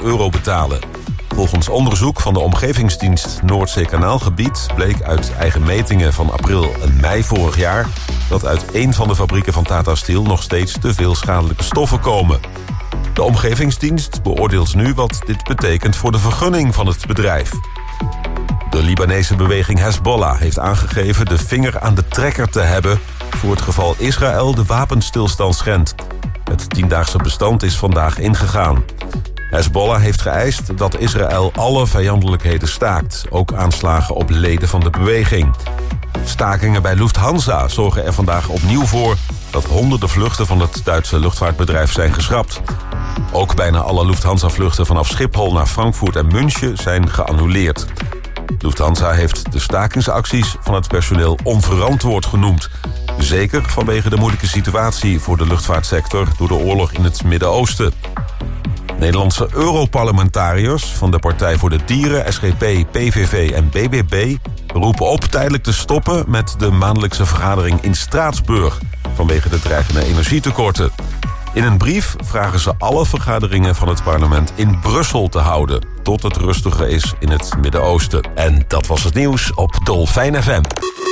miljoen betalen. Volgens onderzoek van de Omgevingsdienst Noordzeekanaalgebied bleek uit eigen metingen van april en mei vorig jaar dat uit 1 van de fabrieken van Tata Steel nog steeds te veel schadelijke stoffen komen. De Omgevingsdienst beoordeelt nu wat dit betekent voor de vergunning van het bedrijf. De Libanese beweging Hezbollah heeft aangegeven de vinger aan de trekker te hebben voor het geval Israël de wapenstilstand schendt. Het 10-daagse bestand is vandaag ingegaan. Hezbollah heeft geëist dat Israël alle vijandelijkheden staakt, ook aanslagen op leden van de beweging. Stakingen bij Lufthansa zorgen er vandaag opnieuw voor dat honderden vluchten van het Duitse luchtvaartbedrijf zijn geschrapt. Ook bijna alle Lufthansa-vluchten vanaf Schiphol naar Frankfurt en München zijn geannuleerd. Lufthansa heeft de stakingsacties van het personeel onverantwoord genoemd. Zeker vanwege de moeilijke situatie voor de luchtvaartsector door de oorlog in het Midden-Oosten. Nederlandse Europarlementariërs van de Partij voor de Dieren, SGP, PVV en BBB roepen op tijdelijk te stoppen met de maandelijkse vergadering in Straatsburg vanwege de dreigende energietekorten. In een brief vragen ze alle vergaderingen van het parlement in Brussel te houden, tot het rustiger is in het Midden-Oosten. En dat was het nieuws op Dolfijn FM.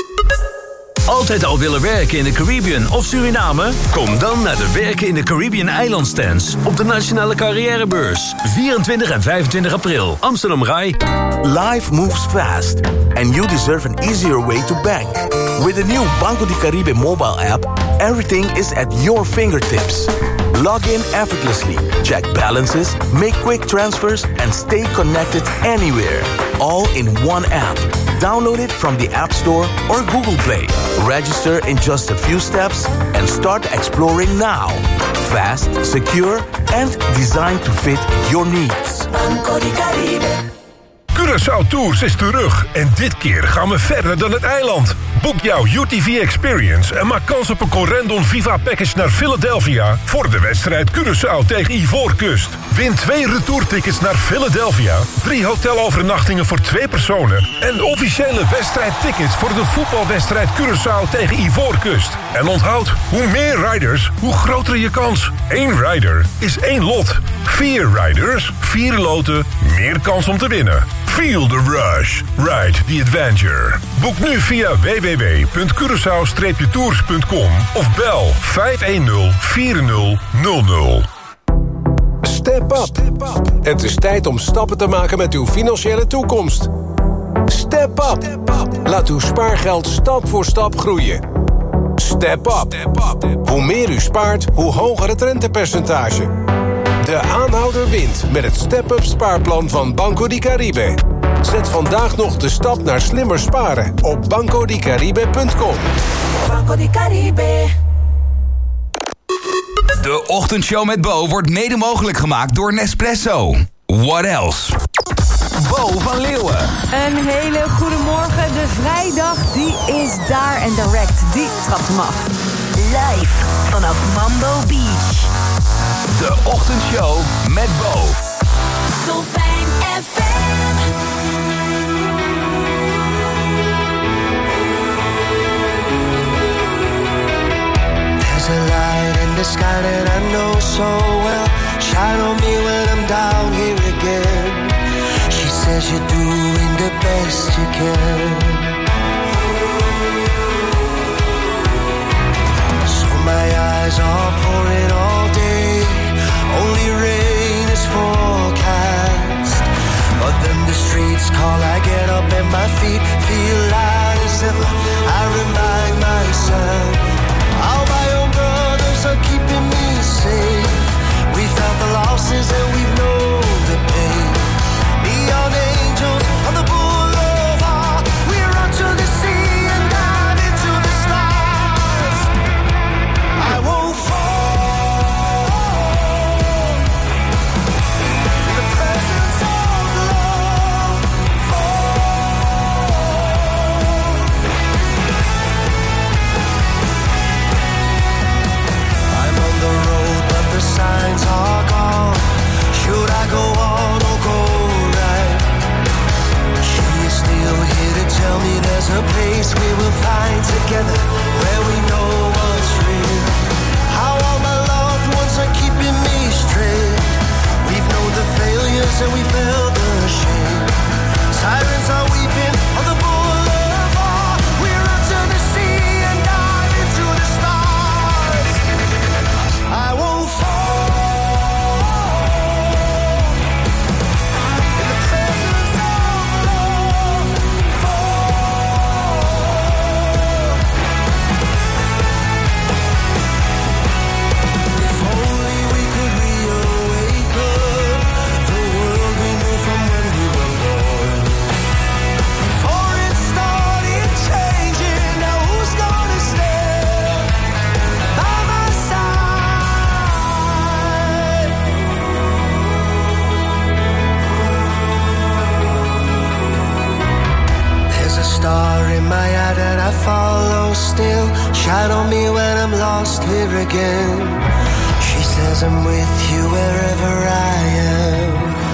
Altijd al willen werken in de Caribbean of Suriname? Kom dan naar de Werken in de Caribbean eilandstands op de Nationale Carrièrebeurs. 24 en 25 april, Amsterdam Rai. Life moves fast and you deserve an easier way to bank. With the new Banco de Caribe mobile app, everything is at your fingertips. Log in effortlessly, check balances, make quick transfers and stay connected anywhere. All in one app. Download it from the App Store or Google Play. Register in just a few steps and start exploring now. Fast, secure and designed to fit your needs. Banco de Caribe. Curaçao Tours is terug en dit keer gaan we verder dan het eiland. Boek jouw UTV Experience en maak kans op een Corendon Viva Package naar Philadelphia voor de wedstrijd Curaçao tegen Ivoorkust. Win 2 retourtickets naar Philadelphia, 3 hotelovernachtingen voor 2 personen en officiële wedstrijdtickets voor de voetbalwedstrijd Curaçao tegen Ivoorkust. En onthoud, hoe meer riders, hoe groter je kans. 1 rider is 1 lot. 4 riders, 4 loten, meer kans om te winnen. Feel the rush. Ride the adventure. Boek nu via www.curaçao-tours.com of bel 510-4000. Step up. Het is tijd om stappen te maken met uw financiële toekomst. Step up. Laat uw spaargeld stap voor stap groeien. Step up. Hoe meer u spaart, hoe hoger het rentepercentage. De aanhouder wint met het Step-up spaarplan van Banco de Caribe. Zet vandaag nog de stap naar slimmer sparen op bancodecaribe.com. Banco de Caribe. De ochtendshow met Bo wordt mede mogelijk gemaakt door Nespresso. What else? Bo van Leeuwen. Een hele goede morgen. De vrijdag die is daar en direct. Die trapt hem af. Live vanaf Mambo Beach. De ochtendshow met Bo. Dolfijn FM. There's a light in the sky that I know so well. Shine on me when I'm down here again. She says you're doing the best you can. So my eyes are pouring all day. Only rain is forecast. But then the streets call, I get up and my feet feel light as ever. I remind myself, all my own brothers are keeping me safe. We've felt the losses and we've known the pain. Neon angels on the boulevard. We run to the sea and dive into the stars. I won't fall. In the presence of love, I'm on the road, but the signs are gone. and we felt ashamed. Sirens are weeping on the boulevard. We run to the sea and dive into the stars. I won't fall in the presence of love. If only we could reawaken the world we knew from when we were born. Before it started changing, now who's gonna stand by my side? There's a star in my eye that I follow still. Shine on me when I'm lost here again. She says I'm with you wherever I am.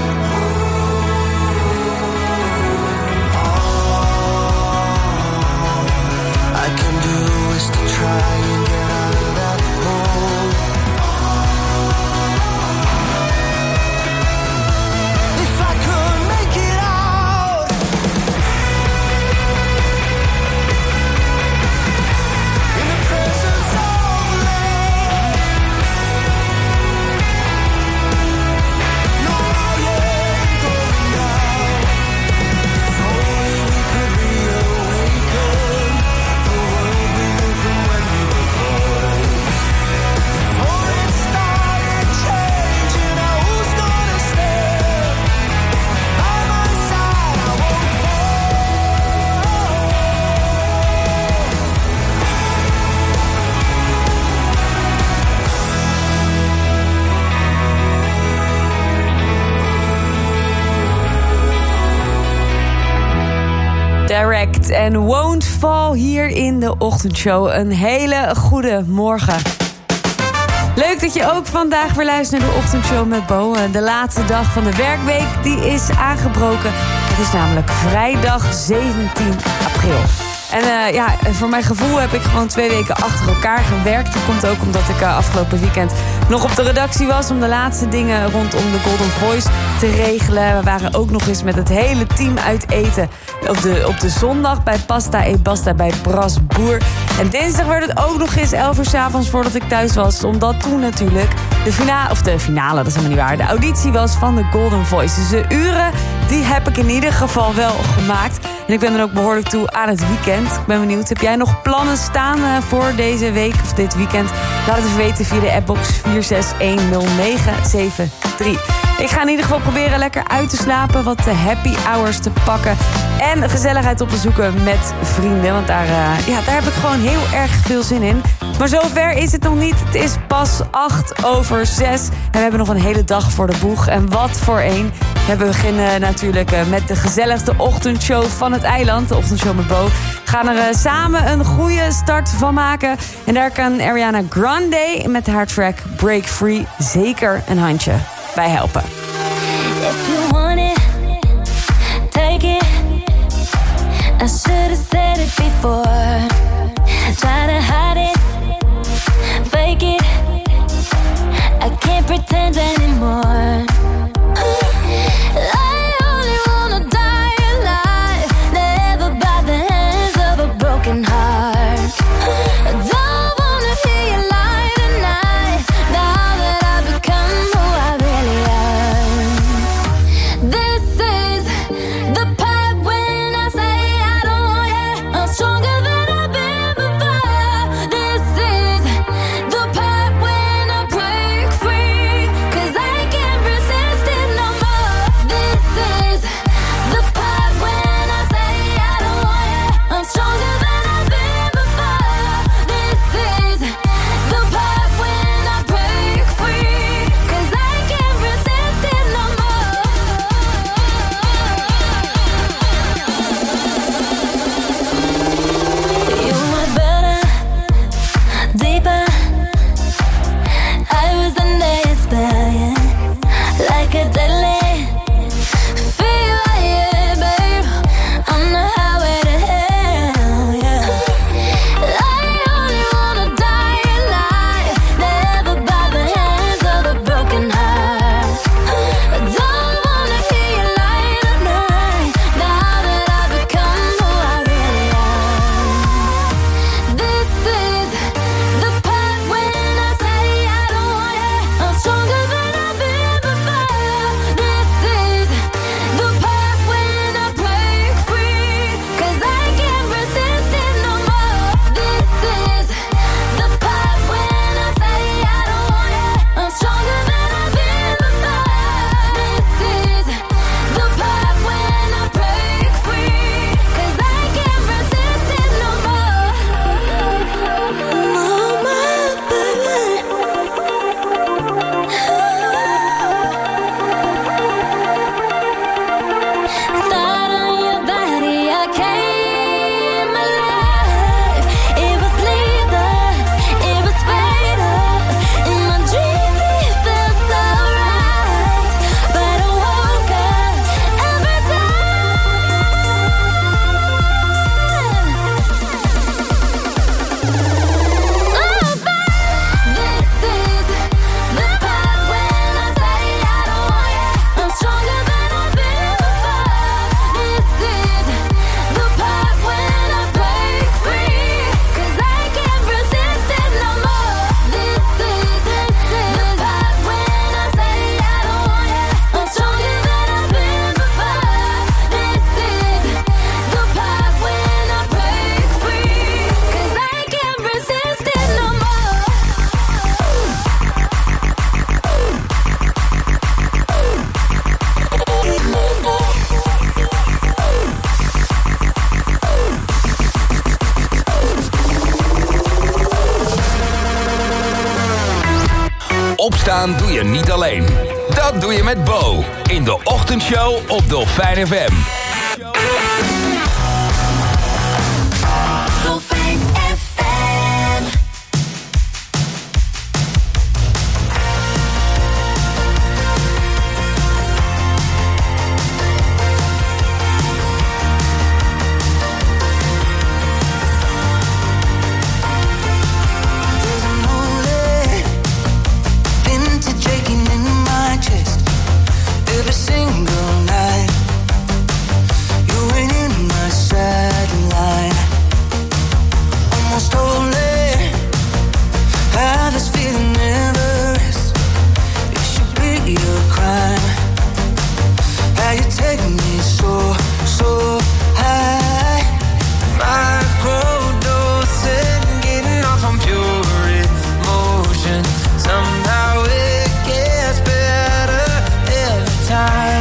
All I can do is to try and get out of that hole. If I could make it out, in the presence of love. No, I ain't going down. If only we could reawaken the world we knew from when we were born. Before it started changing, now who's gonna stand by my side? I won't Direct en Won't Fall hier in de ochtendshow. Een hele goede morgen. Leuk dat je ook vandaag weer luistert naar de ochtendshow met Bo. De laatste dag van de werkweek die is aangebroken. Het is namelijk vrijdag 17 april. En voor mijn gevoel heb ik gewoon 2 weken achter elkaar gewerkt. Dat komt ook omdat ik afgelopen weekend nog op de redactie was om de laatste dingen rondom de Golden Voice te regelen. We waren ook nog eens met het hele team uit eten op de zondag bij Pasta e Basta bij Bras Boer. En dinsdag werd het ook nog eens 11 uur 's avonds voordat ik thuis was. Omdat toen natuurlijk de finale, dat is helemaal niet waar, de auditie was van de Golden Voice. Dus de uren, die heb ik in ieder geval wel gemaakt. En ik ben dan ook behoorlijk toe aan het weekend. Ik ben benieuwd, heb jij nog plannen staan voor deze week of dit weekend? Laat het even weten via de appbox 4610973. Ik ga in ieder geval proberen lekker uit te slapen, wat de happy hours te pakken en gezelligheid op te zoeken met vrienden. Want daar heb ik gewoon heel erg veel zin in. Maar zover is het nog niet. Het is pas 8:06 en we hebben nog een hele dag voor de boeg. En wat voor een. We beginnen natuurlijk met de gezelligste ochtendshow van het eiland. De ochtendshow met Bo. We gaan er samen een goede start van maken. En daar kan Ariana Grande met haar track Break Free zeker een handje bij helpen. If you want it, take it. I should have said it before. Try to hide it, fake it. I can't pretend anymore. I only wanna die alive, never by the hands of a broken heart. I don't wanna hear you lie tonight, now that I've become who I really am. This is the part when I say I don't want it. I'm stronger than opstaan doe je niet alleen. Dat doe je met Bo in de ochtendshow op Dolfijn FM. Dolfijn FM. Every single night, you ain't in my sideline. Almost holy, how this feeling never is. It should be a crime. How you take me so high. Microdosing, getting off on pure emotion. Somehow it gets better every time.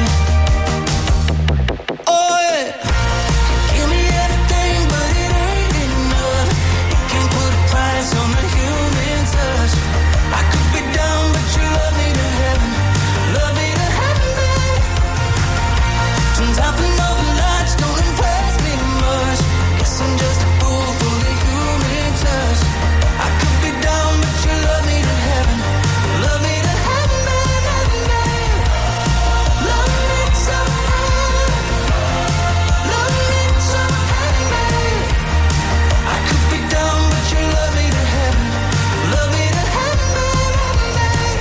Oh yeah, give me everything, but it ain't enough. You can't put a price on the human touch. I could be down, but you love me to heaven, love me to heaven, babe. Turns out the northern lights don't impress me much. Guess I'm just a fool for the human touch. I could be down, but you love me to heaven, love me to heaven, babe. Love me so high, love me so high, babe. I could be down, but you love me to heaven, love me to heaven, babe.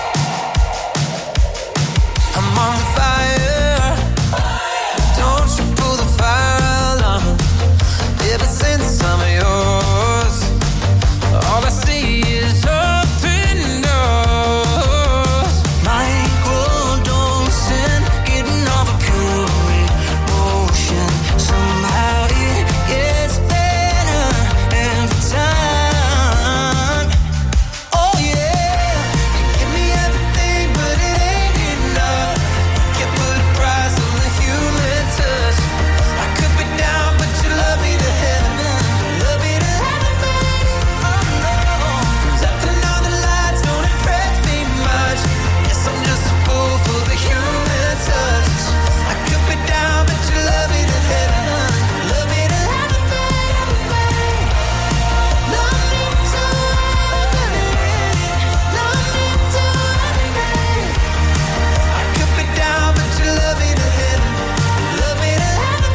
I'm on fire, don't you pull the fire alarm. Ever since I'm yours, all I see is open doors. Microdosing, getting all the pure emotion. Somehow it gets better every time. Oh yeah, you give me everything, but it ain't enough. Can't put a price on the human touch. I could be down, but you love me to heaven, love me to heaven, babe. Oh no, 'cause after now the lights don't impress me much. Guess I'm just a fool for the human touch. I could be down, but you love me to heaven, love me to heaven, babe. Love me to heaven, love me to heaven, babe. I could be down, but you love me to heaven, love me to heaven,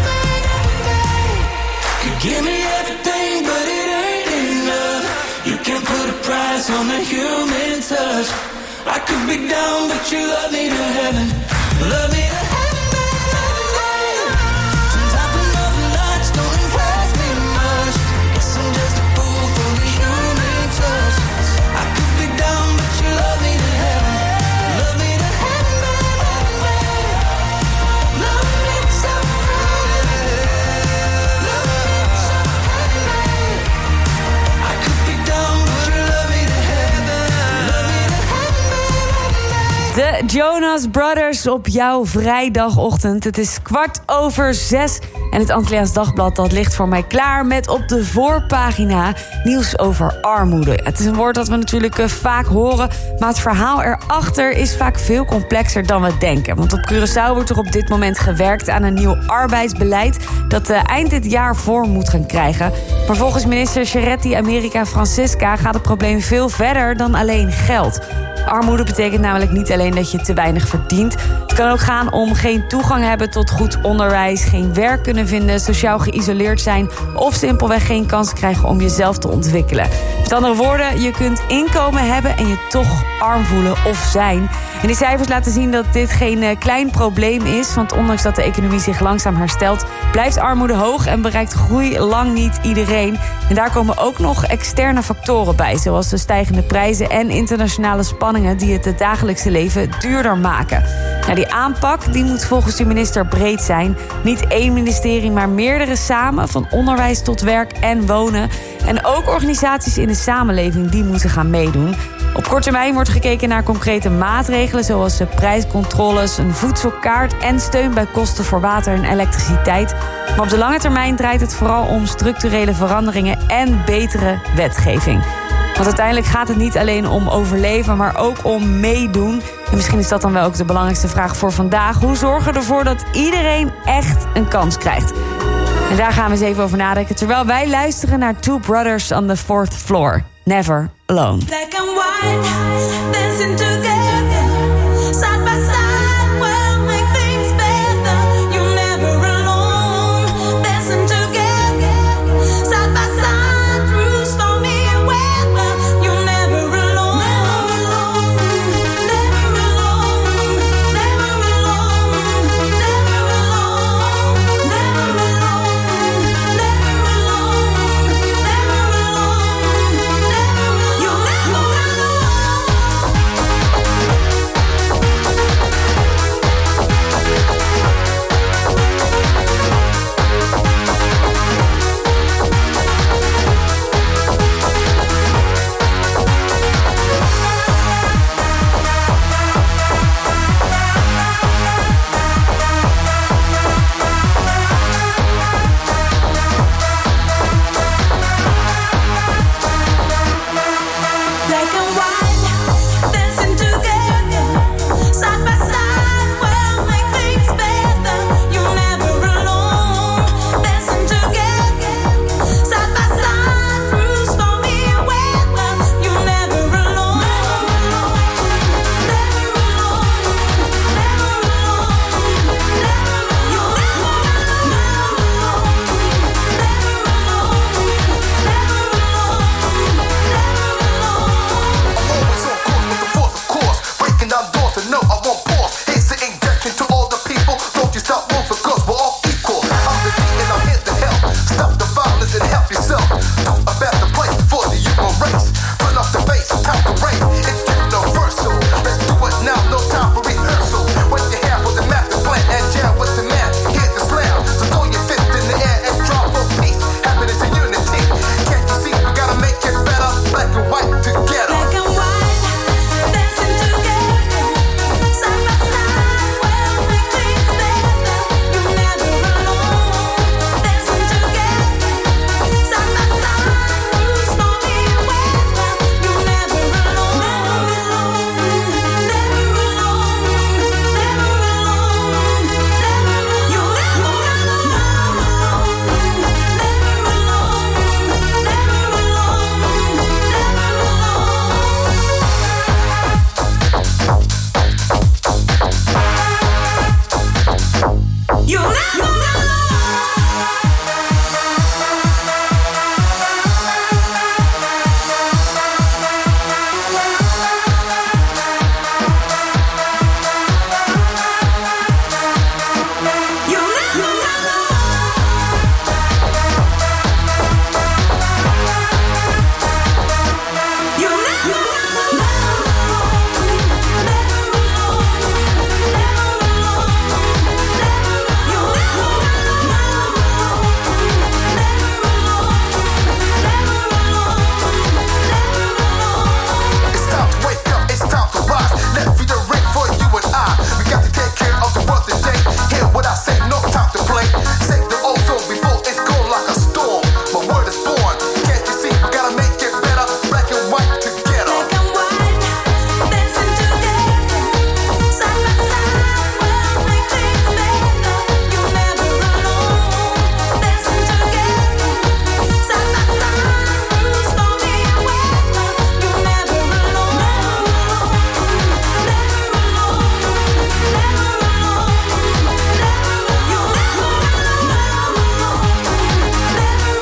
babe. You give me everything, but it ain't enough. You can't put a price on the human touch. I could be down, but you love me to heaven, love me to heaven, babe. Turns out the northern lights don't impress me much. Guess I'm just a fool for the human touch. I could be down, but you love me to heaven, love me to heaven, babe. Love me so high, love me so high, babe. I could be down, but you love me to heaven, love me to heaven, babe. De Jonas Brothers op jouw vrijdagochtend. Het is 6:15 en het Antilliaans Dagblad dat ligt voor mij klaar met op de voorpagina nieuws over armoede. Het is een woord dat we natuurlijk vaak horen, maar het verhaal erachter is vaak veel complexer dan we denken. Want op Curaçao wordt er op dit moment gewerkt aan een nieuw arbeidsbeleid dat eind dit jaar vorm moet gaan krijgen. Maar volgens minister Cheretti America Francisca gaat het probleem veel verder dan alleen geld. Armoede betekent namelijk niet alleen dat je te weinig verdient. Het kan ook gaan om geen toegang hebben tot goed onderwijs, geen werk kunnen vinden, sociaal geïsoleerd zijn of simpelweg geen kans krijgen om jezelf te ontwikkelen. Met andere woorden, je kunt inkomen hebben en je toch arm voelen of zijn. En die cijfers laten zien dat dit geen klein probleem is, want ondanks dat de economie zich langzaam herstelt, blijft armoede hoog en bereikt groei lang niet iedereen. En daar komen ook nog externe factoren bij, zoals de stijgende prijzen en internationale spanningen die het dagelijkse leven duurder maken. Nou, die aanpak die moet volgens de minister breed zijn. Niet één ministerie, maar meerdere samen, van onderwijs tot werk en wonen. En ook organisaties in de samenleving die moeten gaan meedoen. Op korte termijn wordt gekeken naar concrete maatregelen, zoals prijscontroles, een voedselkaart en steun bij kosten voor water en elektriciteit. Maar op de lange termijn draait het vooral om structurele veranderingen en betere wetgeving. Want uiteindelijk gaat het niet alleen om overleven, maar ook om meedoen. En misschien is dat dan wel ook de belangrijkste vraag voor vandaag. Hoe zorgen we ervoor dat iedereen echt een kans krijgt? En daar gaan we eens even over nadenken, terwijl wij luisteren naar Two Brothers on the Fourth Floor. Never Alone. Black and white, dancing together, side by side, we'll make things better. You're never alone, dancing together, side by side, through stormy weather. You're never alone, never alone, never alone, never alone, never alone, never alone, never alone, never alone. You're never alone. Black and white, dancing together, side by side, we'll make things better. You're never alone, dancing together, side by side, through stormy weather. You're never alone, never alone, never alone, never alone, never alone. You're never alone, never Always on course with the force, of course. Breaking down doors and no, I won't pause. Here's the injection to all the people. Don't you stop moving, cause we're all equal. I'm the beat and I'm here to help. Stop the violence and help yourself. Do a better place for the human race. Turn up the bass, time to rain. It's universal. Let's do it now, no time for rehearsal. Wave your hand for the master plan and jam with the man. Hit the slam. So throw your fist in the air and strive for peace, happiness and unity. Can't you see we gotta make it better? Black and white together. Black and white, dancing together, side by side, we'll make things better. You're never alone, dancing together, side by side, through stormy weather. You're never alone, never alone, never alone, never alone, never alone. You're never alone, never alone, never alone. You're never alone. You're never alone. You're never It's time to wake up, it's time to rise. Let's be the ring for you and I. We got to take care of the world today. Hear what I say, no time to play. Save the ozone before it's gone like a storm. My word is born. Can't you see? We gotta make it better. Black and white together. Black and white, dancing together, side by side, we'll make things better. You're never alone, dancing together, side by side, through stormy weather. You're never alone, never alone, never alone, never alone, never alone. You're never alone, never alone, never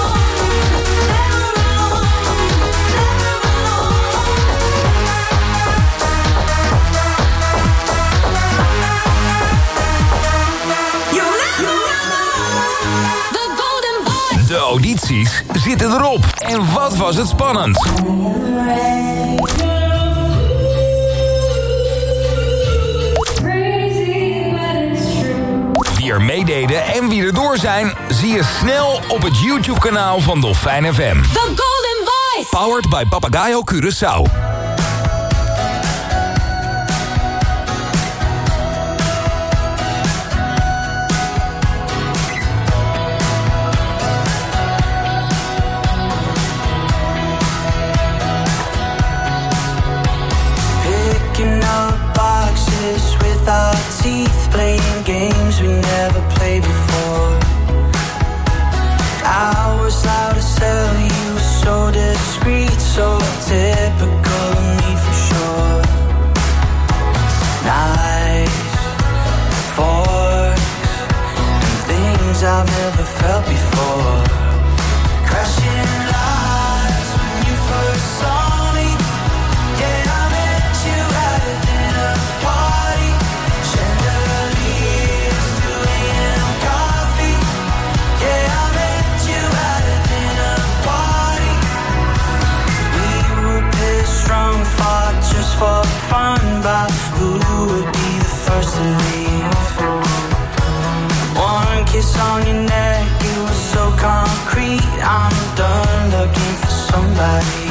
You're never alone. The Golden Voice. De audities zitten erop. En wat was het spannend? Wie er meededen en wie er door zijn, zie je snel op het YouTube-kanaal van Dolfijn FM. The Golden Voice. Powered by Papagayo Curaçao. on your neck, it was so concrete. I'm done looking for somebody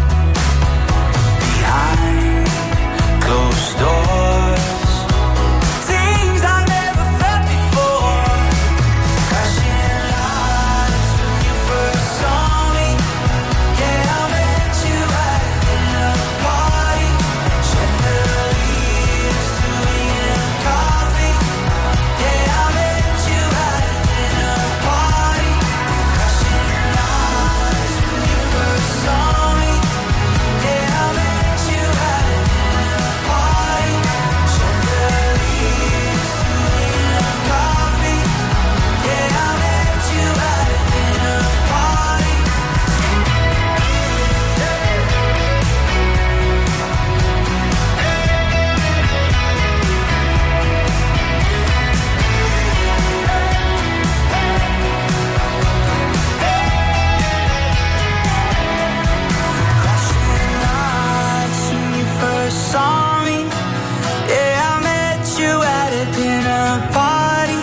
behind closed doors. Things I never felt before. Crashing lights when you first saw me. Yeah, I met you at a dinner party. Chandeliers, swinging coffee. Yeah, I met you at a dinner party. Crashing lights when you first saw me. Yeah, I met you at a dinner party. Chandeliers, swinging coffee. Yeah, I met you at a dinner party. Crashing lights when you first saw me. Yeah, I met you at a dinner party.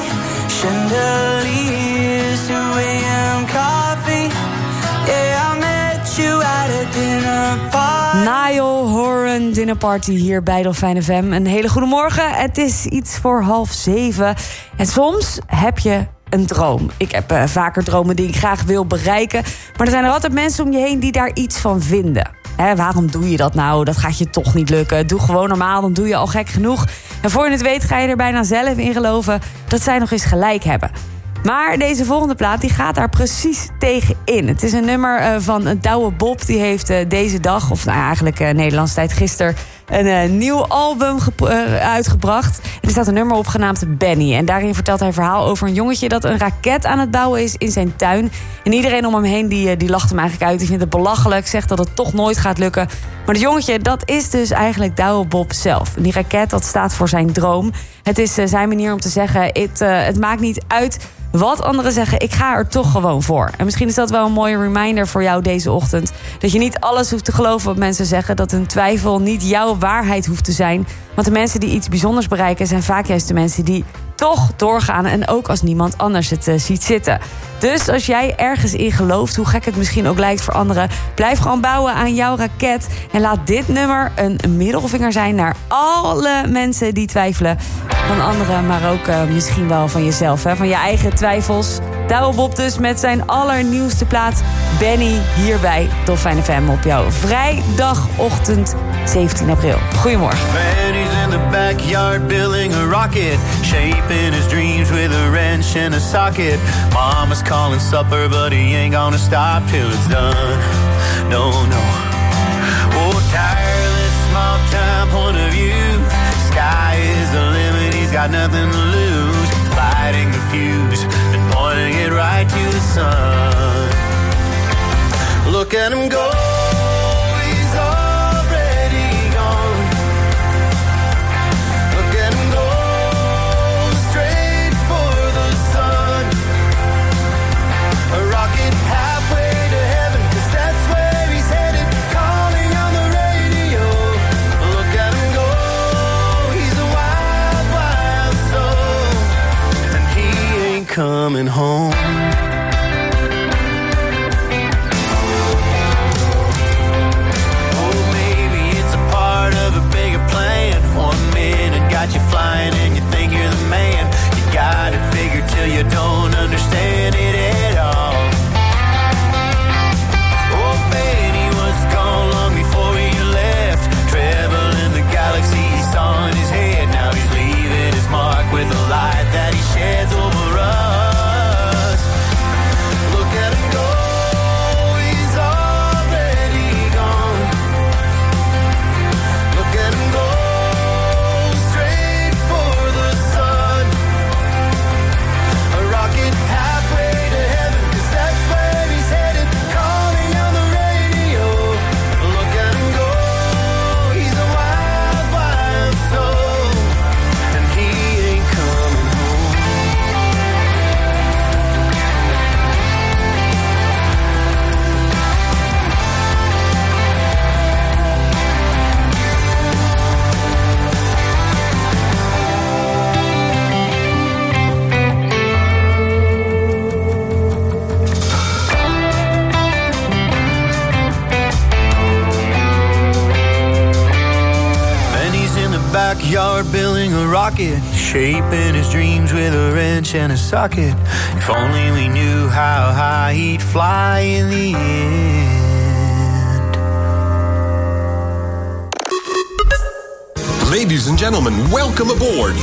Chandeliers, 2 a.m. coffee. Yeah, I met you at a dinner party. Niall Horan, Dinner Party hier bij Dolfijn FM. Een hele goede morgen. Het is iets voor 6:30. En soms heb je een droom. Ik heb vaker dromen die ik graag wil bereiken. Maar er zijn er altijd mensen om je heen die daar iets van vinden. Waarom doe je dat nou? Dat gaat je toch niet lukken. Doe gewoon normaal, dan doe je al gek genoeg. En voor je het weet ga je er bijna zelf in geloven dat zij nog eens gelijk hebben. Maar deze volgende plaat die gaat daar precies tegen in. Het is een nummer van Douwe Bob. Die heeft deze dag, of eigenlijk Nederlandse tijd gisteren, een nieuw album uitgebracht. En er staat een nummer op genaamd Benny. En daarin vertelt hij een verhaal over een jongetje dat een raket aan het bouwen is in zijn tuin. En iedereen om hem heen die lacht hem eigenlijk uit. Die vindt het belachelijk, zegt dat het toch nooit gaat lukken. Maar het jongetje, dat is dus eigenlijk Douwe Bob zelf. En die raket, dat staat voor zijn droom. Het is zijn manier om te zeggen, het maakt niet uit wat anderen zeggen, ik ga er toch gewoon voor. En misschien is dat wel een mooie reminder voor jou deze ochtend. Dat je niet alles hoeft te geloven wat mensen zeggen. Dat een twijfel niet jouw waarheid hoeft te zijn. Want de mensen die iets bijzonders bereiken zijn vaak juist de mensen die toch doorgaan. En ook als niemand anders het ziet zitten. Dus als jij ergens in gelooft, hoe gek het misschien ook lijkt voor anderen, blijf gewoon bouwen aan jouw raket. En laat dit nummer een middelvinger zijn naar alle mensen die twijfelen. Van anderen, maar ook misschien wel van jezelf. Van je eigen twijfels. Douwe Bob dus met zijn allernieuwste plaat Benny hier bij Dolfijn FM op jouw vrijdagochtend 17 april. Goedemorgen. Benny's in the backyard building a rocket, shaping his dreams with a wrench and a socket. Mama's calling supper, but he ain't gonna stop till it's done. No, no. Oh, tireless, small town point of view. Sky is the limit, he's got nothing to lose. Lighting the fuse and pointing it right to the sun. Look at him go. Coming home. Oh, maybe it's a part of a bigger plan. 1 minute got you flying and you think you're the man. You got it figured till you don't understand it at all. Oh, Benny was gone long before you left. Traveling the galaxy he saw in his head. Now he's leaving his mark with the light that he sheds over us. backyard building a rocket, shaping his dreams with a wrench and a socket. If only we knew how high he'd fly in the end. Ladies and gentlemen, welcome aboard.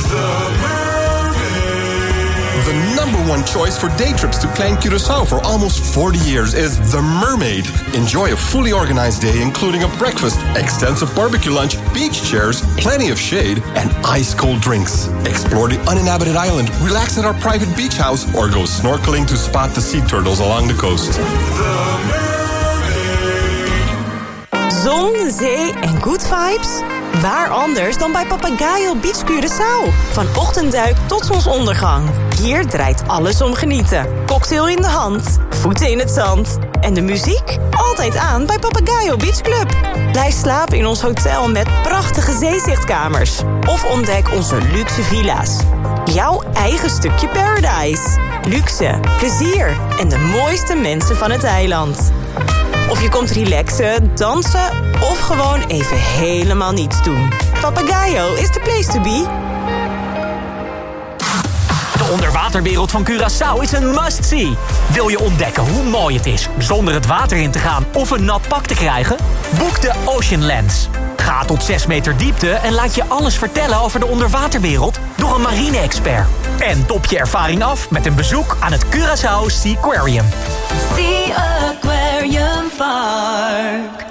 The number one choice for day trips to Klein Curaçao for almost 40 years is The Mermaid. Enjoy a fully organized day, including a breakfast, extensive barbecue lunch, beach chairs, plenty of shade, and ice-cold drinks. Explore the uninhabited island, relax at our private beach house, or go snorkeling to spot the sea turtles along the coast. Zon, zee en good vibes? Waar anders dan bij Papagayo Beach Curaçao? Van ochtendduik tot zonsondergang. Hier draait alles om genieten. Cocktail in de hand, voeten in het zand. En de muziek? Altijd aan bij Papagayo Beach Club. Blijf slapen in ons hotel met prachtige zeezichtkamers. Of ontdek onze luxe villa's. Jouw eigen stukje paradise. Luxe, plezier en de mooiste mensen van het eiland. Of je komt relaxen, dansen of gewoon even helemaal niets doen. Papagayo is the place to be. De onderwaterwereld van Curaçao is een must-see. Wil je ontdekken hoe mooi het is zonder het water in te gaan of een nat pak te krijgen? Boek de Ocean Lens. Ga tot 6 meter diepte en laat je alles vertellen over de onderwaterwereld door een marine-expert. En top je ervaring af met een bezoek aan het Curaçao Seaquarium. Sea Aquarium Park.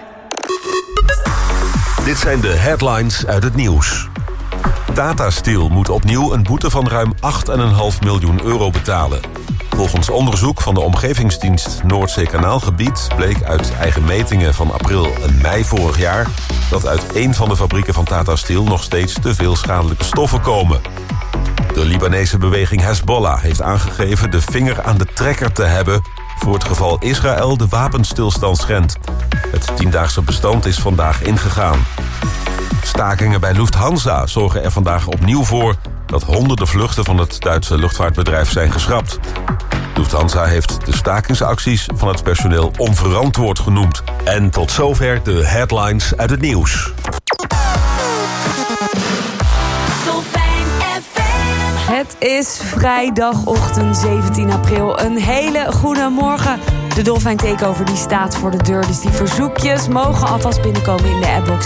Dit zijn de headlines uit het nieuws. Tata Steel moet opnieuw een boete van ruim 8,5 miljoen euro betalen. Volgens onderzoek van de omgevingsdienst Noordzeekanaalgebied bleek uit eigen metingen van april en mei vorig jaar dat uit één van de fabrieken van Tata Steel nog steeds te veel schadelijke stoffen komen. De Libanese beweging Hezbollah heeft aangegeven de vinger aan de trekker te hebben voor het geval Israël de wapenstilstand schendt. Het 10-daagse bestand is vandaag ingegaan. Stakingen bij Lufthansa zorgen er vandaag opnieuw voor dat honderden vluchten van het Duitse luchtvaartbedrijf zijn geschrapt. Lufthansa heeft de stakingsacties van het personeel onverantwoord genoemd. En tot zover de headlines uit het nieuws. Het is vrijdagochtend 17 april. Een hele goede morgen. De Dolfijn Takeover die staat voor de deur. Dus die verzoekjes mogen alvast binnenkomen in de appbox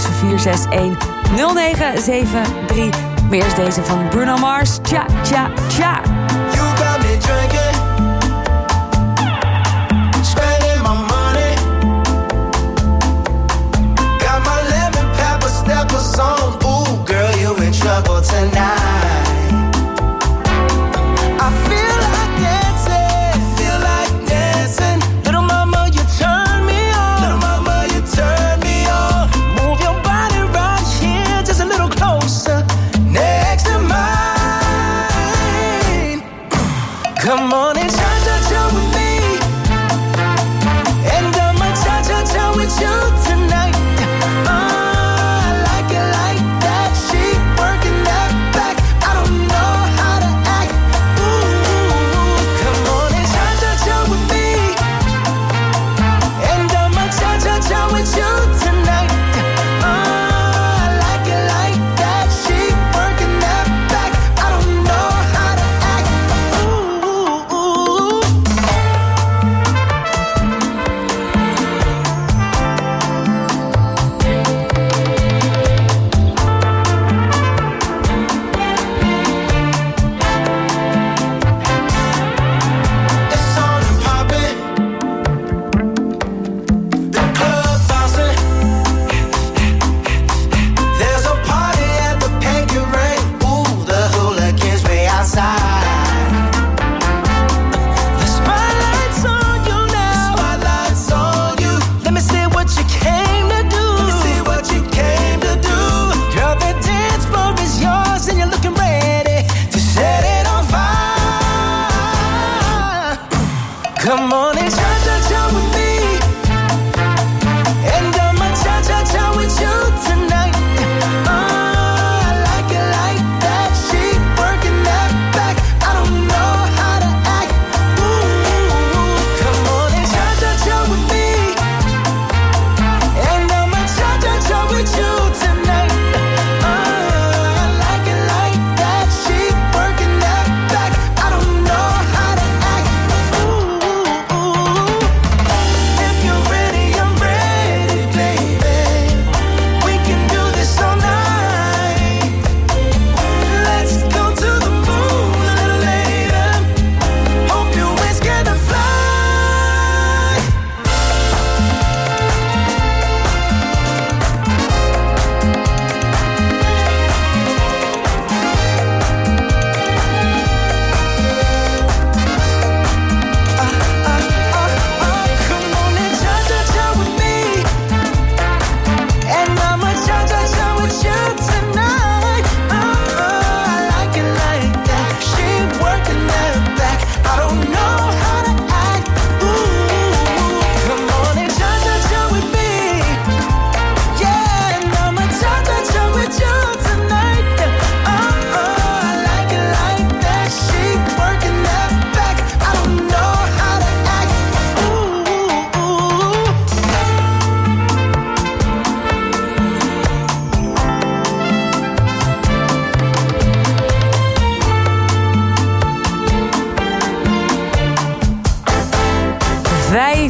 461-0973. Maar eerst deze van Bruno Mars. Tja, tja, tja. You got me drinking, spending my money. Got my lemon pepper steppers on. Ooh, girl, you in trouble tonight. I feel like dancing. Little mama, you turn me on. Little mama, you turn me on. Move your body right here, just a little closer, next to mine. Come on and cha-cha-cha with me, and I'ma cha-cha-cha with you tonight. I like it like that. She working that back. I don't know how to act. Ooh, come on and cha-cha-cha with me, and I'ma cha-cha-cha with you tonight. I like it like that. She working that back. I don't know how to act. Ooh. It's on and poppin'. The club bouncing. There's a party at the Pinky Ring. Ooh, the hooligans way outside. The spotlight's on you now. Spotlight's on you. Let me see what you came to do. Let me see what you came to do. Girl, the dance floor is yours and you're looking ready to set it on fire. Come on and cha-cha-cha with me, and I'ma cha-cha-cha with you tonight. I like it like that. She working that back. I don't know how to act. Ooh, come on and cha-cha-cha with me, and I'ma cha-cha-cha with you tonight. I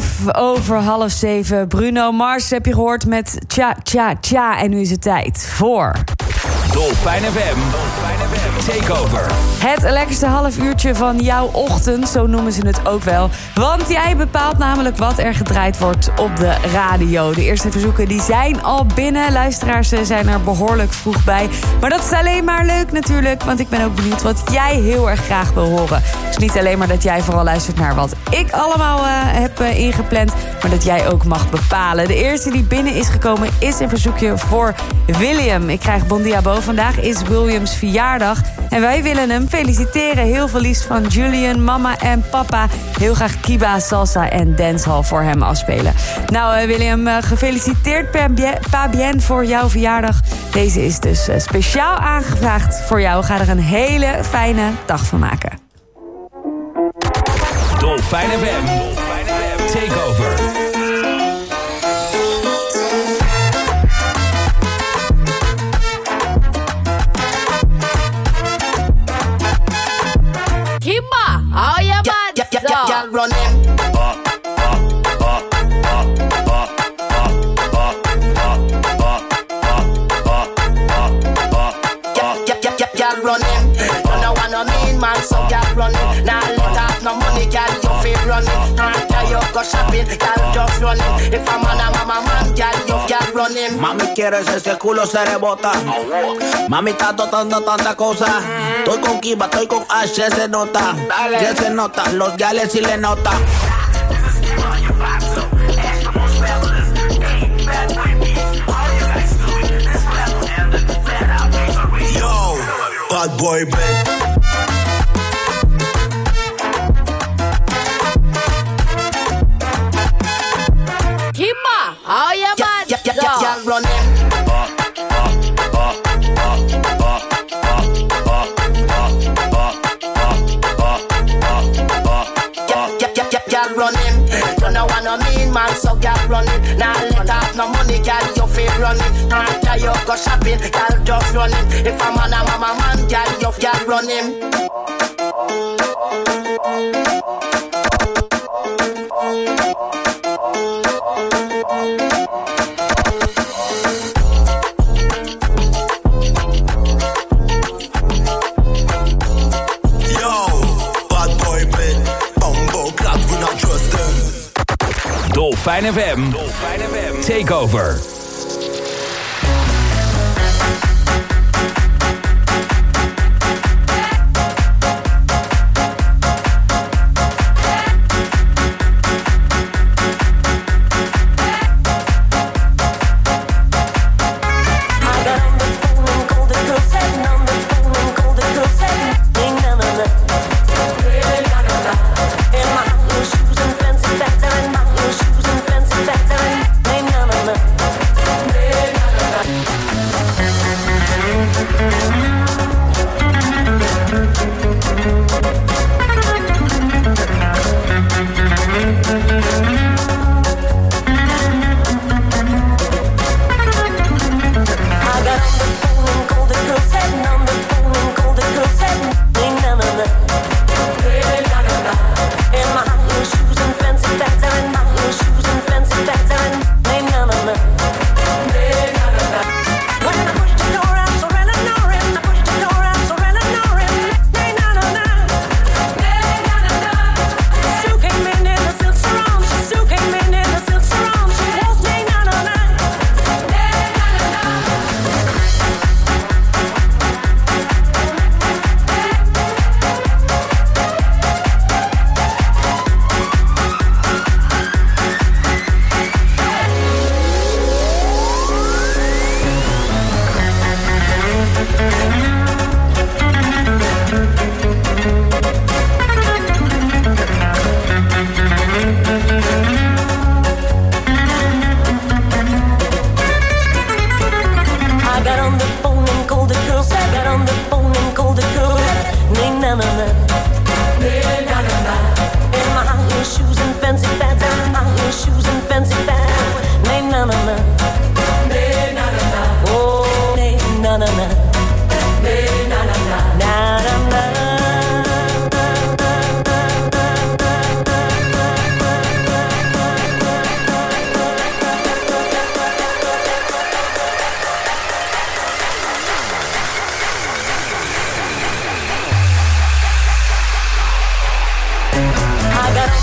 7:05. Bruno Mars heb je gehoord met Tja, Tja, Tja. En nu is het tijd voor... Dolfijn FM Takeover. Het lekkerste half uurtje van jouw ochtend, zo noemen ze het ook wel. Want jij bepaalt namelijk wat er gedraaid wordt op de radio. De eerste verzoeken die zijn al binnen. Luisteraars zijn er behoorlijk vroeg bij. Maar dat is alleen maar leuk natuurlijk, want ik ben ook benieuwd wat jij heel erg graag wil horen. Dus niet alleen maar dat jij vooral luistert naar wat ik allemaal heb ingepland, maar dat jij ook mag bepalen. De eerste die binnen is gekomen is een verzoekje voor William. Ik krijg Bon Dia Bo. Vandaag is Williams verjaardag en wij willen hem feliciteren. Heel veel liefst van Julian, mama en papa. Heel graag Kiba, salsa en dancehall voor hem afspelen. Nou William, gefeliciteerd Pabien voor jouw verjaardag. Deze is dus speciaal aangevraagd voor jou. Ga er een hele fijne dag van maken. Dolfijn FM Takeover. Kimba, how you bad? Y'all running. Y'all running. You know what I mean, man, so y'all running. Now let off no money, y'all, you feel running. After you go shopping, y'all just running. If I'm on a man, y'all running. Mami, quieres ese culo, se rebota. Mami, está dotando tanta cosa. Estoy con Kiba, estoy con Ash, se nota. Ya se nota, los gales sí le nota. Yo, bad boy, babe. Kimba, how you bad? Y'all running. Y'all running. You know what I mean, man, so y'all running. Now let off no money, y'all, you feel running. After you go shopping, y'all just running. If I'm on a man, y'all running. Dolfijn FM Takeover. Shoes and fancy bags, and my shoes and fancy bags, and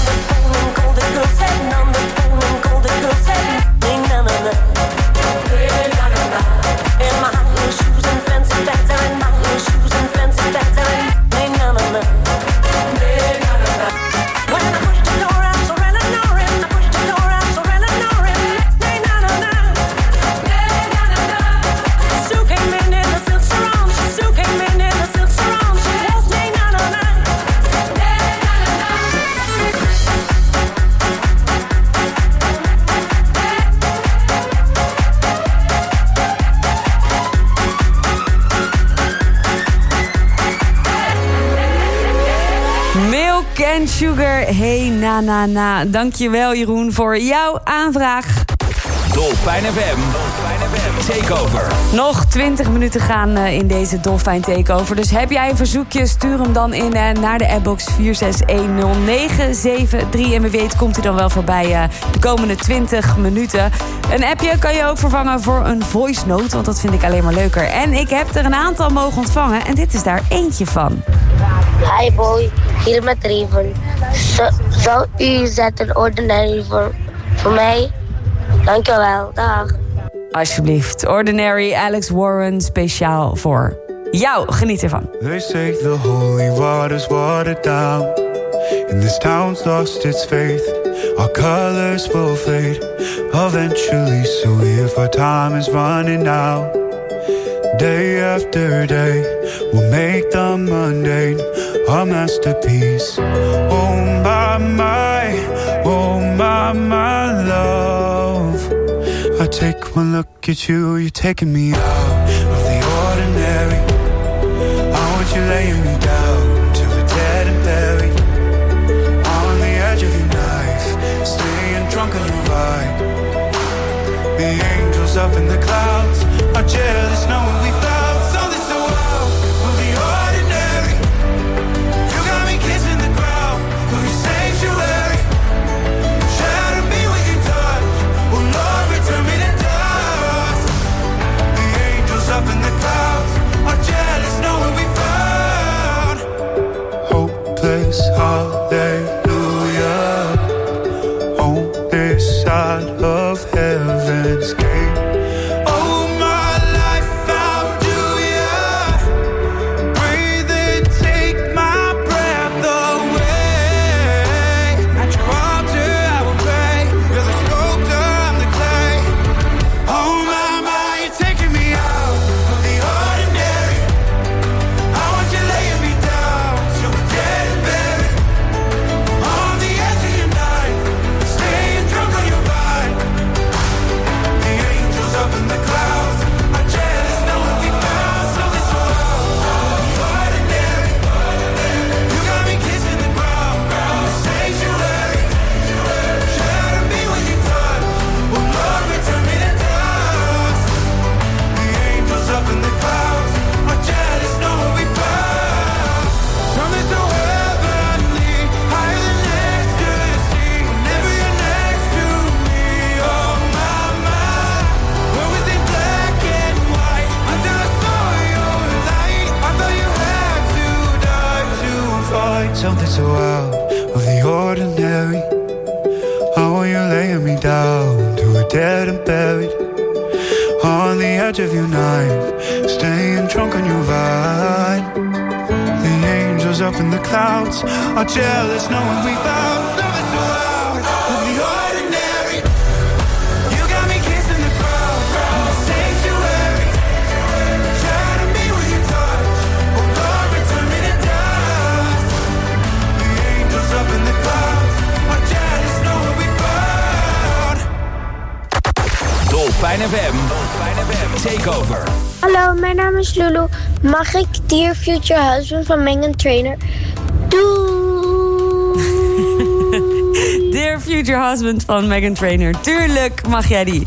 Ken Sugar, hey na na na. Dankjewel Jeroen voor jouw aanvraag. Dolfijn FM Takeover. Nog 20 minuten gaan in deze Dolfijn Takeover. Dus heb jij een verzoekje, stuur hem dan in naar de appbox 4610973. En wie weet komt hij dan wel voorbij de komende 20 minuten. Een appje kan je ook vervangen voor een voice note, want dat vind ik alleen maar leuker. En ik heb er een aantal mogen ontvangen en dit is daar eentje van. Hi boy, hier met Raven. Zou u zetten Ordinary voor mij? Dankjewel, dag. Alsjeblieft, Ordinary, Alex Warren, speciaal voor jou. Geniet ervan. They say the holy water's watered down, and this town's lost its faith. Our colors will fade eventually, so if our time is running out, day after day, we'll make the mundane a masterpiece. Oh my love, I take one look at you, you're taking me out of the ordinary. I want you laying me down till we're dead and buried, on the edge of your knife, staying drunk on your vibe. The angels up in the clouds are jealous knowing we found something so out of the ordinary. You got me kissing the ground of your sanctuary. Shatter me with your touch, oh Lord, return me to dust. The angels up in the clouds are jealous knowing we found hopeless hallelujah on this side of heaven's gate. Something so out of the ordinary. How are you laying me down to a dead and buried, on the edge of your knife, staying drunk on your vine. The angels up in the clouds are jealous knowing we found something so out of the ordinary. You got me kissing the ground of the sanctuary. Shatter me with your touch, oh Lord, return me to dust. The angels up in the clouds are jealous knowing we found Dolfijn FM Takeover. Hallo, mijn naam is Lulu. Mag ik Dear Future Husband van Meghan Trainor? Doei! Dear Future Husband van Meghan Trainor. Tuurlijk mag jij die.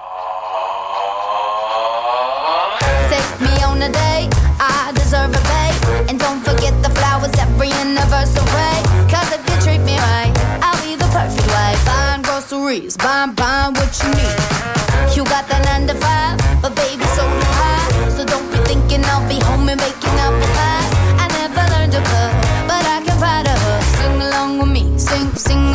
Take me on a date, I deserve a bait. And don't forget the flowers every anniversary. Cause if you treat me right, I'll be the perfect wife. Buying groceries, buying what you need. You got the 9 to 5, but baby so do I. So don't be thinking I'll be home and making up the pies. I never learned to cook, but I can find a hook. Sing along with me, sing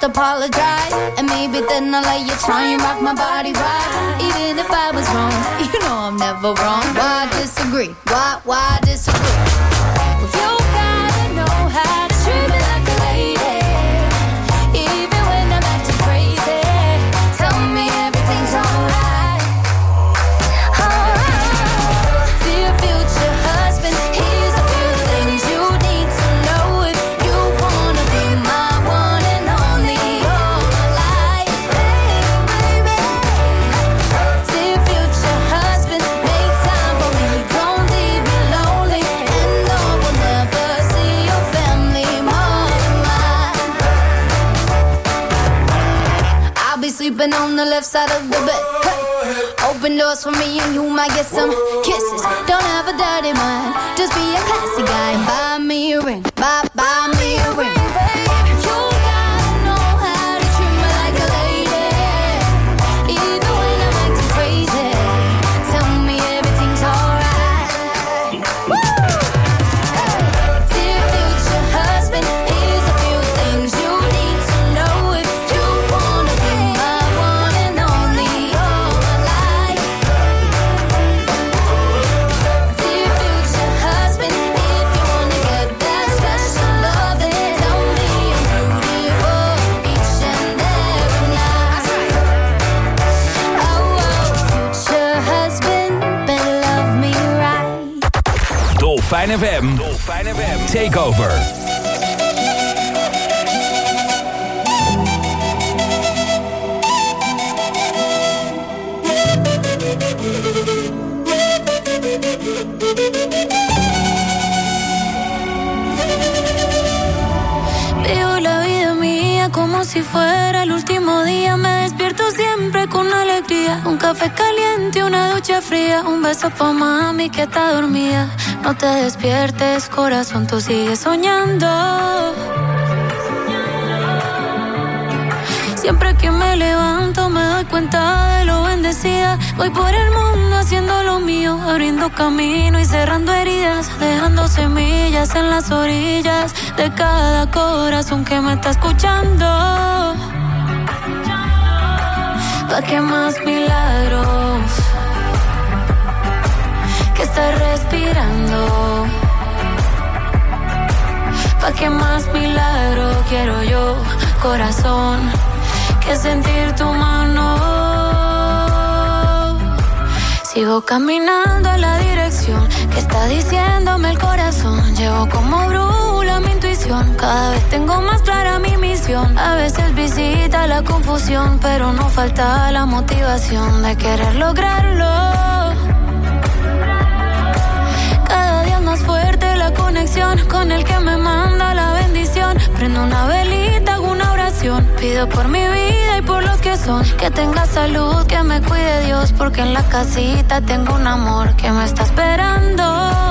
apologize, and maybe then I'll let you try and rock my body right. Even if I was wrong, you know I'm never wrong. Why disagree? Why disagree? Well, you gotta know how to treat me like a lady, even when I'm acting crazy. Tell me everything's alright. Dear future husband, here's a few things you need to know if you wanna be my one and only all my life. Baby, dear future husband, make time for me. Don't leave me lonely, and no, we'll never see your family more than mine. I'll be sleeping on the left side of the bed. Hey. Open doors for me and you might get some kisses. Don't have a dirty mind, just be a classy guy. Buy me a ring, buy me a ring. You gotta know how to treat me like a lady, even when I'm acting crazy. Tell me everything's alright. Dear future husband, here's a few things you need to know if you wanna be my one and only all my life. Dear future husband, if you wanna get that special love, then tell me I'm beautiful each and every night. Oh, future husband, better love me right. Dolfijn FM. Takeover. Vivo la vida mía como si fuera el último día. Me despierto siempre con alegría. Un café caliente, una ducha fría. Un beso pa' mami que está dormida. No te despiertes, corazón, tú sigues soñando. Siempre que me levanto me doy cuenta de lo bendecida. Voy por el mundo haciendo lo mío, abriendo camino y cerrando heridas, dejando semillas en las orillas de cada corazón que me está escuchando. ¿Pa' qué más milagros? Que estás respirando. ¿Pa' qué más milagros quiero yo, corazón? Que sentir tu mano. Sigo caminando a la dirección que está diciéndome el corazón. Llevo como brújula mi intuición. Cada vez tengo más clara mi misión. A veces visita la confusión, pero no falta la motivación de querer lograrlo. Cada día es más fuerte la conexión con el que me manda la bendición. Prendo una velita, hago una oración. Pido por mi vida y por los que son. Que tenga salud, que me cuide Dios. Porque en la casita tengo un amor que me está esperando.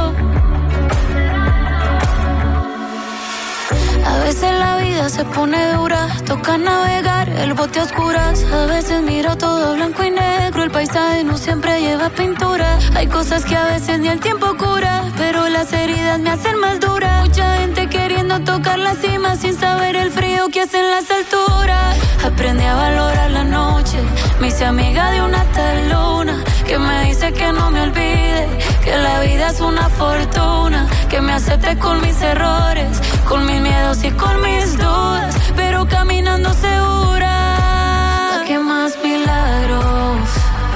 A veces la vida se pone dura. Toca navegar el bote a oscuras. A veces miro todo blanco y negro. El paisaje no siempre lleva pintura. Hay cosas que a veces ni el tiempo cura, pero las heridas me hacen más dura. Mucha gente queriendo tocar la cima sin saber el frío que hace en las alturas. Aprendí a valorar la noche. Me hice amiga de una tal luna que me dice que no me olvide, que la vida es una fortuna, que me acepte con mis errores, con mis miedos y con mis dudas, pero caminando segura. ¿Pa' qué más milagros?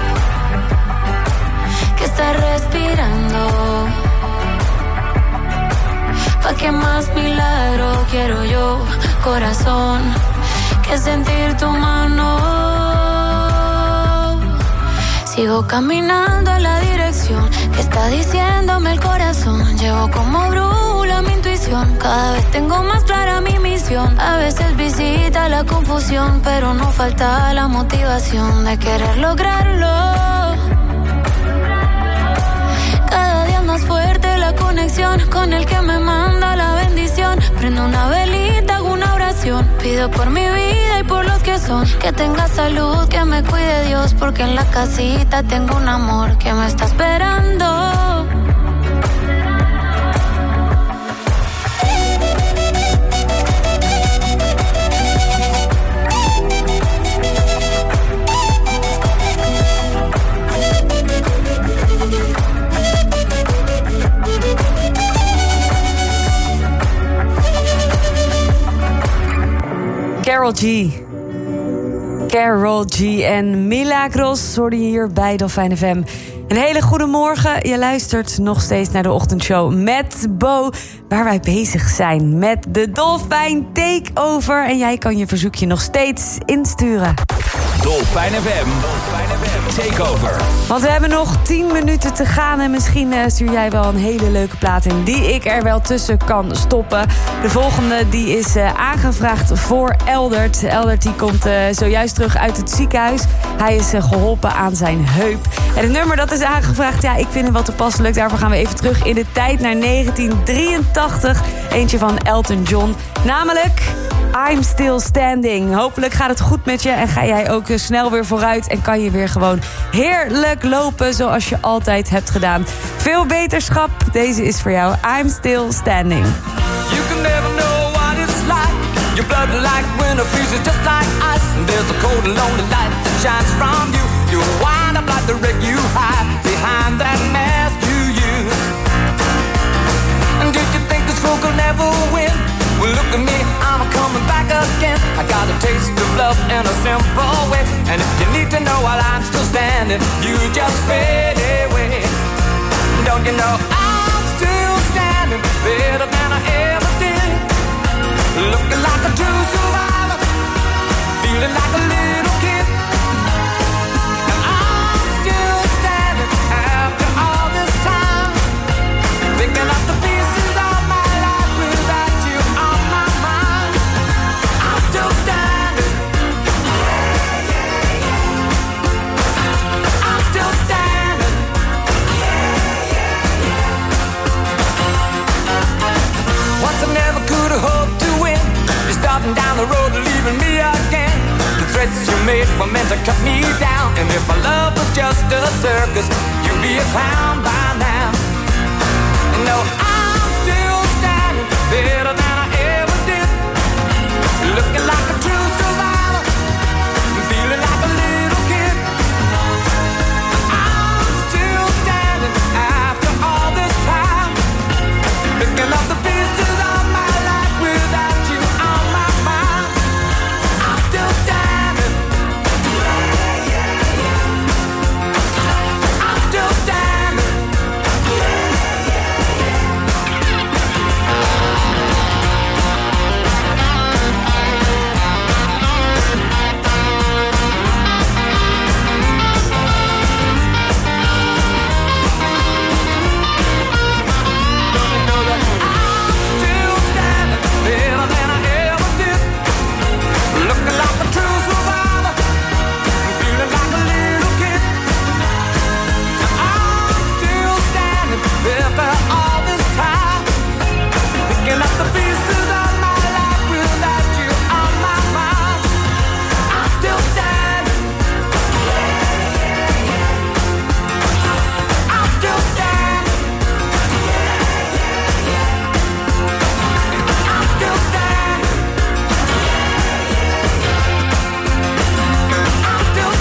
Que estar respirando. ¿Pa' qué más milagros quiero yo, corazón? Que sentir tu mano. Sigo caminando a la dirección que está diciéndome el corazón. Llevo como brújula mi intuición. Cada vez tengo más clara mi misión. A veces visita la confusión, pero no falta la motivación de querer lograrlo. Cada día es más fuerte la conexión con el que me manda la bendición. Prendo una velita, hago una oración. Pido por mi vida y por los que son. Que tenga salud, que me cuide Dios. Porque en la casita tengo un amor que me está esperando. G. Carol G en Milagros hoorde je hier bij Dolfijn FM. Een hele goede morgen. Je luistert nog steeds naar de ochtendshow met Bo, waar wij bezig zijn met de Dolfijn Takeover. En jij kan je verzoekje nog steeds insturen. Dolfijn FM Takeover. Want we hebben nog 10 minuten te gaan en misschien stuur jij wel een hele leuke plaat in die ik er wel tussen kan stoppen. De volgende die is aangevraagd voor Eldert. Eldert die komt zojuist terug uit het ziekenhuis. Hij is geholpen aan zijn heup. En het nummer dat is aangevraagd, ja, ik vind hem wel toepasselijk. Daarvoor gaan we even terug in de tijd naar 1983. Eentje van Elton John. Namelijk I'm Still Standing. Hopelijk gaat het goed met je en ga jij ook snel weer vooruit en kan je weer gewoon heerlijk lopen zoals je altijd hebt gedaan. Veel beterschap. Deze is voor jou. I'm Still Standing. You can never know what it's like. Your blood like winter freezes just like ice. And there's a cold and lonely light that shines from you. You wind up like the wreck you hide behind that mask you use. And did you think this fool could never win? Well, look at me, I'm coming back again. I got a taste of love in a simple way. And if you need to know while I'm still standing, you just fade away. Don't you know I'm still standing better than I ever did? Looking like a true survivor, feeling like a little kid. And I'm still standing after all this time, picking up the pieces of my life without you on my mind. I'm still standing. I'm still standing. Once I never could have hoped to win. You're starting down the road and leaving me again. The threats you made were meant to cut me down. And if my love was just a circus, you'd be a clown by now. No, I'm still standing better than I ever did. Looking like a true survivor, feeling like a little kid. I'm still standing after all this time, picking up the pieces of my life without you on my mind. I'm still standing. I'm still standing. Better than I ever did. Looking like a true survivor, feeling like a little kid. I'm still standing after all this time, picking up the pieces of my life without you on my mind. I'm still standing. I'm still standing. I'm still standing. I'm still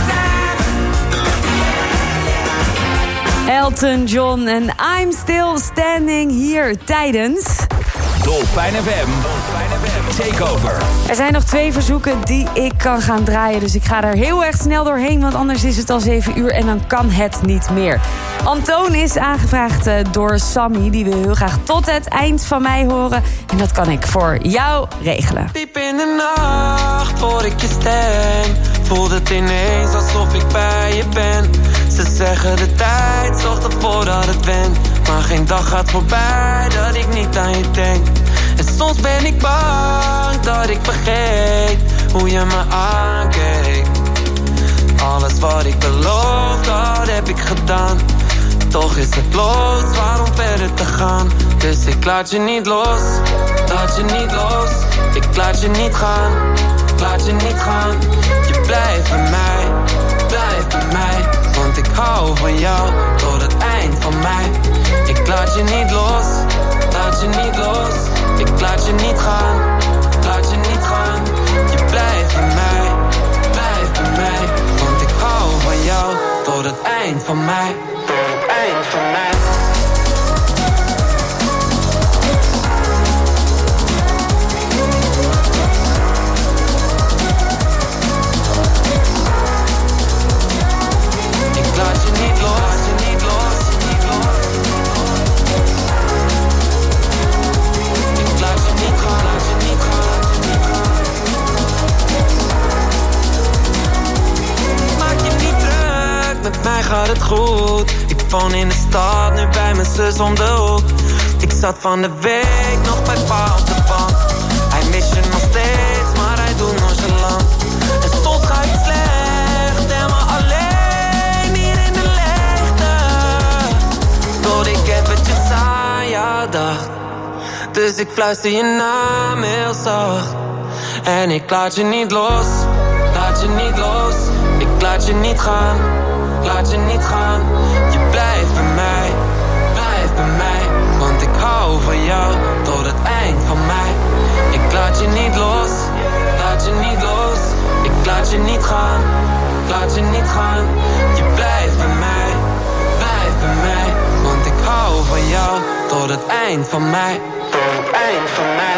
standing. Elton John en I'm Still Standing hier tijdens Dolfijn FM Takeover. Er zijn nog 2 verzoeken die ik kan gaan draaien. Dus ik ga er heel erg snel doorheen, want anders is het al 7 uur en dan kan het niet meer. Antoon is aangevraagd door Sammy. Die wil heel graag tot het eind van mij horen. En dat kan ik voor jou regelen. Diep in de nacht hoor ik je stem. Voelt het ineens alsof ik bij je ben. Ze zeggen de tijd zorgt ervoor dat het went. Maar geen dag gaat voorbij dat ik niet aan je denk. En soms ben ik bang dat ik vergeet hoe je me aankeek. Alles wat ik beloof, dat heb ik gedaan. Toch is het los, waarom verder te gaan? Dus ik laat je niet los, laat je niet los. Ik laat je niet gaan, laat je niet gaan. Je blijft bij mij, blijf bij mij. Want ik hou van jou tot het eind van mij. Ik laat je niet los, laat je niet los. Ik laat je niet gaan, laat je niet gaan. Je blijft bij mij, blijf bij mij. Want ik hou van jou tot het eind van mij. Tot het eind van mij. met mij gaat het goed. Ik woon in de stad, nu bij mijn zus om de hoek. Ik zat van de week nog bij pa op de bank. Hij mist je nog steeds, maar hij doet nonchalant. En soms ga ik slecht en maar alleen hier in de leegte. Tot ik eventjes aan jou dacht. Dus ik fluister je naam heel zacht. En ik laat je niet los, laat je niet los. Ik laat je niet gaan, laat je niet gaan. Je blijft bij mij, blijf bij mij. Want ik hou van jou tot het eind van mij. Ik laat je niet los, laat je niet los. Ik laat je niet gaan, laat je niet gaan. Je blijft bij mij, blijf bij mij. Want ik hou van jou tot het eind van mij. Tot het eind van mij.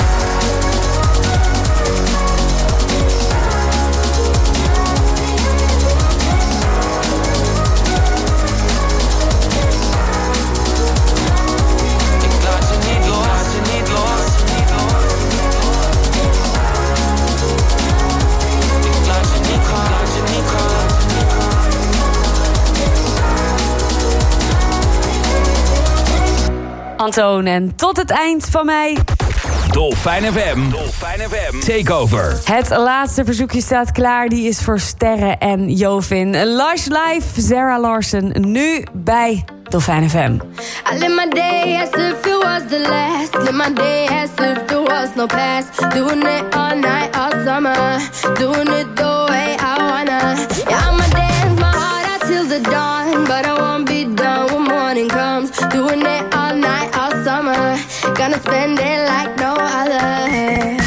Antoon en tot het eind van mij. Dolfijn FM. Takeover. Het laatste verzoekje staat klaar. Die is voor Sterre en Jovin. Lush Live, Sarah Larsen. Nu bij Dolfijn FM. I live my day as if it was the last. Live my day as if there was no past. Doing it all night, all summer. Doing it the way I wanna. Yeah, I'ma dance my heart out till the dawn. But I won't be done when morning comes. Doing it all night, all summer. Gonna spend it like no other.